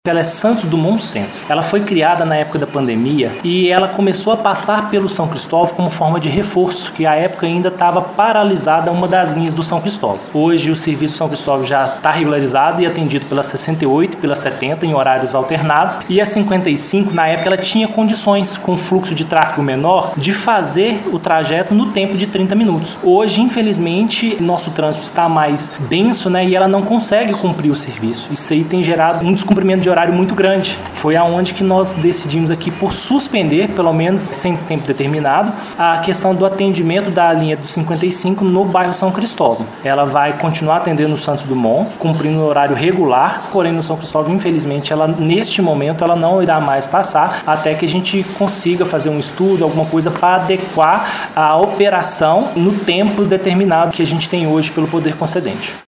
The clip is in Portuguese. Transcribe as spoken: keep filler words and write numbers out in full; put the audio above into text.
Ela é Santos Dumont Centro. Ela foi criada na época da pandemia e ela começou a passar pelo São Cristóvão como forma de reforço, que à época ainda estava paralisada uma das linhas do São Cristóvão. Hoje o serviço do São Cristóvão já está regularizado e atendido pela sessenta e oito e pela setenta em horários alternados, e a cinquenta e cinco na época ela tinha condições, com fluxo de tráfego menor, de fazer o trajeto no tempo de trinta minutos. Hoje, infelizmente, nosso trânsito está mais denso, né, e ela não consegue cumprir o serviço. Isso aí tem gerado um descumprimento de horário muito grande. Foi aonde que nós decidimos aqui por suspender, pelo menos sem tempo determinado, a questão do atendimento da linha do cinquenta e cinco no bairro São Cristóvão. Ela vai continuar atendendo no Santos Dumont, cumprindo o horário regular, porém no São Cristóvão, infelizmente, ela neste momento ela não irá mais passar até que a gente consiga fazer um estudo, alguma coisa para adequar a operação no tempo determinado que a gente tem hoje pelo poder concedente.